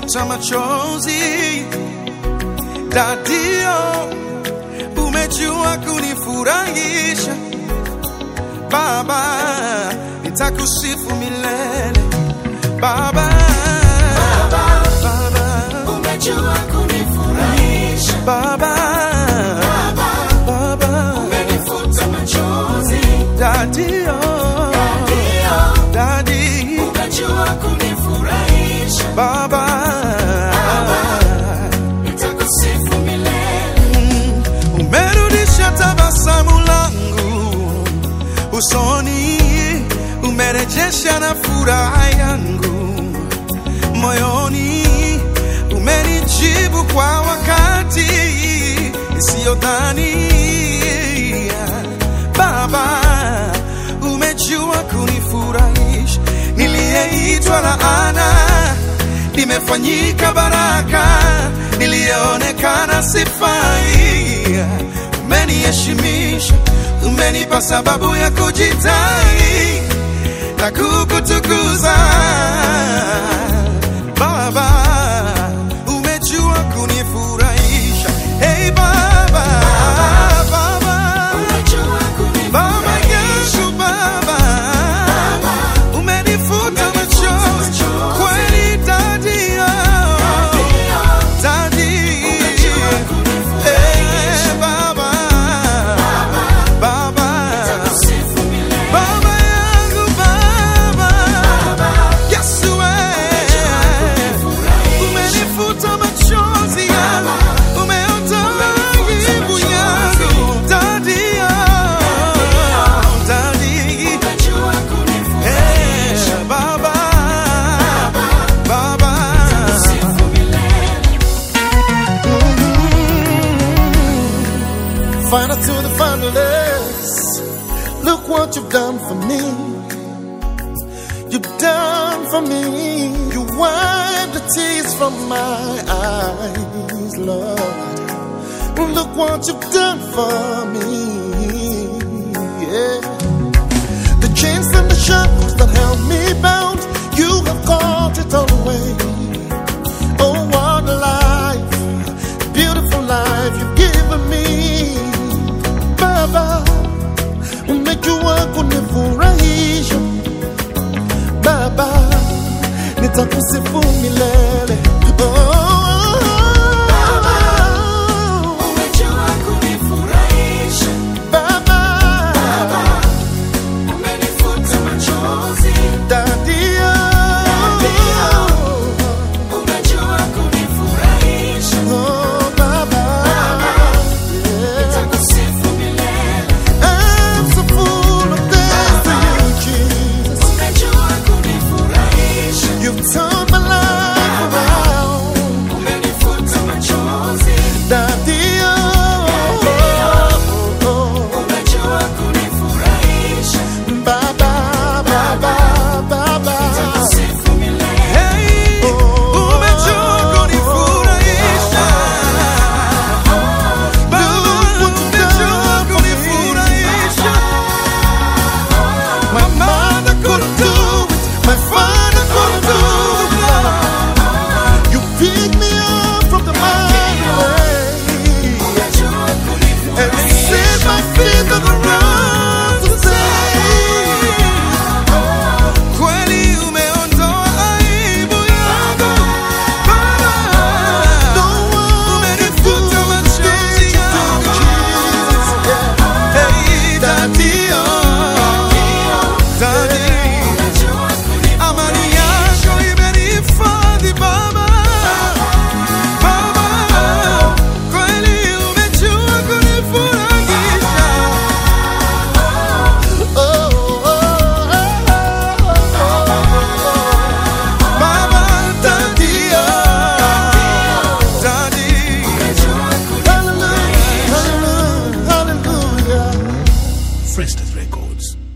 umenifuta machozi. Dadio, umejua kunifurahisha. Baba, nitakusifu milele. Baba, umejua kunifurahisha. Baba, umenifuta machozi. Dadio, Daddy, umejua kunifurahisha. Baba, nitakusifu milele. umerudisha tabasamu langu usoni, umerejesha na furaha yangu moyoni, umenijibu kwa wakati isiyodhania. Baba, umejua kunifurahisha. Niliyeitwa laana nimefanyika baraka, niliyeonekana sifai umeniheshimisha, umenipa sababu ya kujitai na kukutukuza. Baba, umejua kunifurahisha. Hey Baba, umejua kunifurahisha. Baba, umenifuta machozi kweli. Daddy, Final to the finalists, look what you've done for me. You've done for me. You wiped the tears from my eyes, Lord. Look what you've done for me. Yeah. The chains and the shackles that held me bound, you have caught it all away. Oh, what a life, beautiful life you've given me. Baba, umejua kunifurahisha. Baba, nitakusifu milele. Umejua kunifurahisha. Baba, umenifuta machozi. Dadio, umejua kunifurahisha. oh Baba, nitakusifu milele. I'm so full of thanks to you, Jesus. Umejua kunifurahisha. You've turned my life around. Umenifuta machozi. Dadio, umejua kunifurahisha. Baba, Baba, Baba. Nitakusifu milele. hey, umejua kunifurahisha. Baba, umejua kunifurahisha. My mother couldn't do it, my father couldn't do it, Lord. You picked me up from the mighty way Umejua and kunifurahisha. set my feet on the road to say, Kweli umeondoa aibu yangu. Baba, don't umenifuta machozi yangu. Hey, Dadio, Daddy, Umejua amani yako imenihifadhi Baba. Baba, kweli umejua kunifurahisha. Baba, Dadio, Daddy, Hallelujah, hallelujah. Frestas Records.